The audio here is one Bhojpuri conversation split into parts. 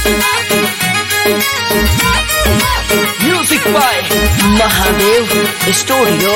Music by Mahadev Studio.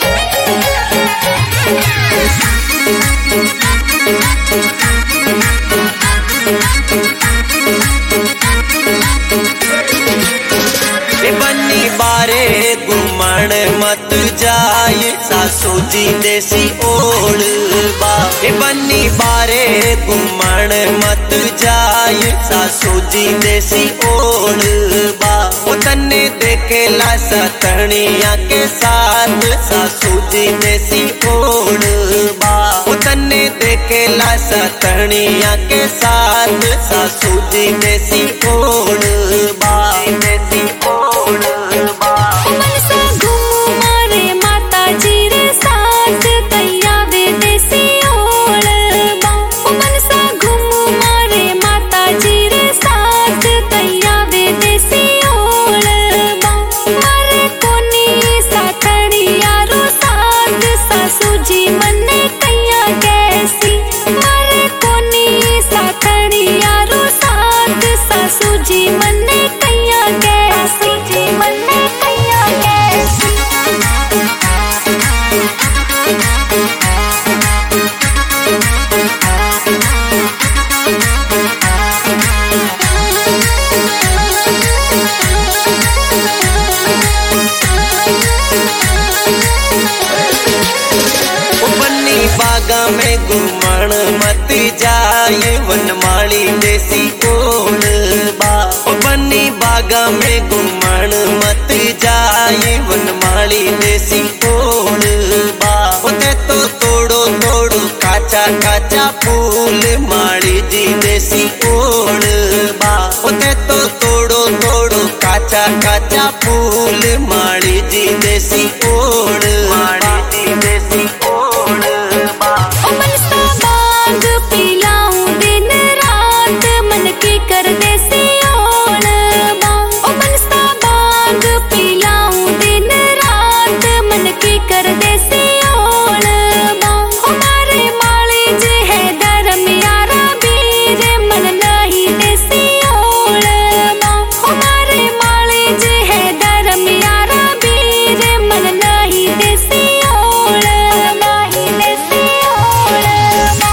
बन्नी बारे घुमण मत जाए सासू जी देसी ओढ़ बा। बन्नी बारे घुमण मत जाए सासू जी देसी ओढ़ बा। तन्ने देखेला सतनिया के साथ सासू जी देसी ओढ़ बा। तन्ने देखेला सतनिया के साथ सासू जी देसी ओढ़ बा। देसी ओढ़ बा। मनसा घूमू मारे माता जी रे साथ कैया वे देसी ओढ़ बा। मनसा घूमू मारे माता जी रे साथ कैया वे देसी ओढ़ बा। मारे कोनी साथड़िया रो साथ सासू जी मन्ने कैया कैसी। मारे कोनी साथड़िया रो साथ सासू जी मन्ने कैया कैसी। जी मन्ने कैया कैसी। बन्नी बागा में घुमण मत जाए वनमाली देसी ओढ़ बा। बन्नी बागा में घुमण मत जाए वनमाली देसी ओढ़ बा। ते तो तोड़ो तोड़ो काचा काचा फूल माली जी देसी ओढ़ बा। ते तो तोड़ो तोड़ो काचा काचा फूल माली जी देसी ओढ़ माली जी देसी ओढ़ बा। मनसा बाग पिलाऊं दिन रात मन की कर देसी ओढ़ बा। मनसा बाग पिलाऊं दिन रात मन की कर देसी ओढ़ बा। हमारे माली जे है धर्म यारा वीर मन नहीं देसी ओढ़ बा। हमारे माली जे है धर्म यारा वीर मन नहीं देसी ओढ़ नहीं देसी ओढ़ बा।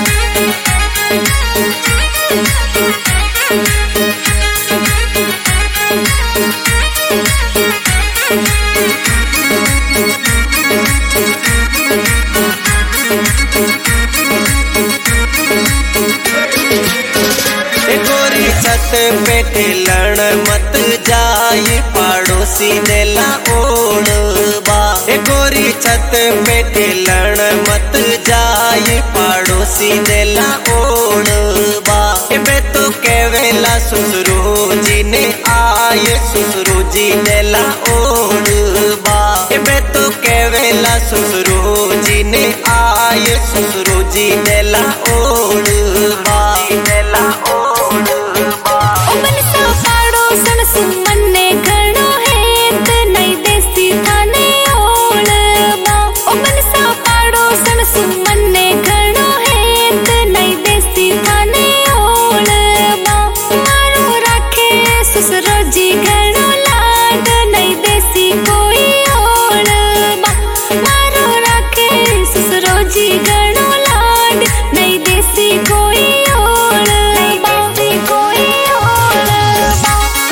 गोरी छत पे ढिलण मत जाए पड़ोसी देला ओढ़ बा। गोरी छत पे ढिलण मत जाए पड़ोसी देला ओढ़ बा। बे तो केवेला सुसरू जी ने आए सुसरू जी देला ओढ़ बा। बे तो केवेला सुसरू जी ने आए सुसरू जी देला ओढ़ बा। देला ओढ़ बा। मनसा पाड़ोसन सुमन्ने घणो हेत नहीं देसी थाने ओढ़ बा। मनसा पाड़ोसन सुमन्ने घणो हेत नहीं देसी थाने ओढ़ बा। मारो राखे ससुरो जी घणो लाड नहीं देसी कोई ओढ़ बा। मारो राखे ससुरो जी घणो लाड नहीं देसी कोई ओढ़ बा। देसी कोई ओढ़ बा।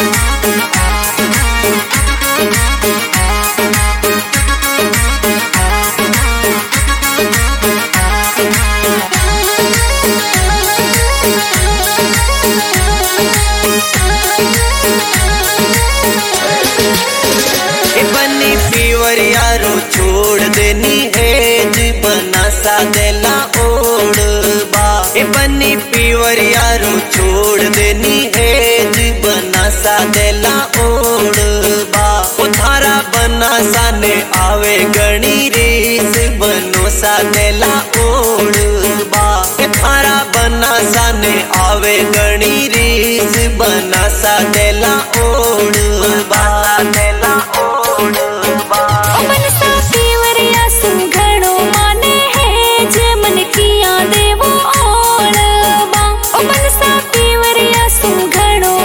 बन्नी पीवर यारो छोड़ देनी है बना सा देला ओढ़ बा। बन्नी पीवर यारो छोड़ देनी है बना सा देला ओढ़ बा। थारा बना सा ने आवे गणी रीस बनो सा देला ओढ़ बा। थारा बना सा ने आवे गणी रीस बना सा देला ओढ़ बा। देला ओढ़ बा। मनसा पीवरिया सुघड़ो माने है जे मन किया देवो ओढ़ बा। मनसा पीवरिया सुघड़ो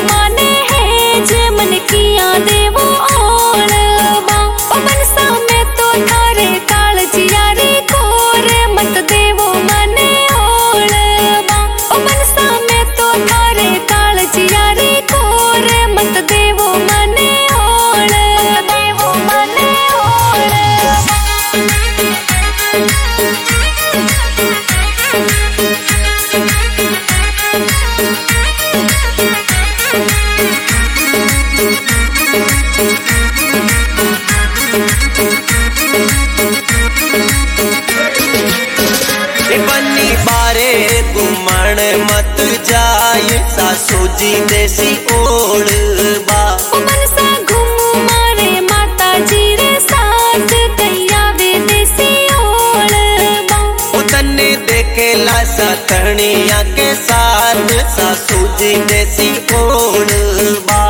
मत जाए सासू जी देसी ओढ़ बा। मनसा घूम मारे माता जी रे साथ कैया वे देसी ओढ़बा। तन्ने देखेला सतनिया के साथ सासू जी देसी ओढ़ बा।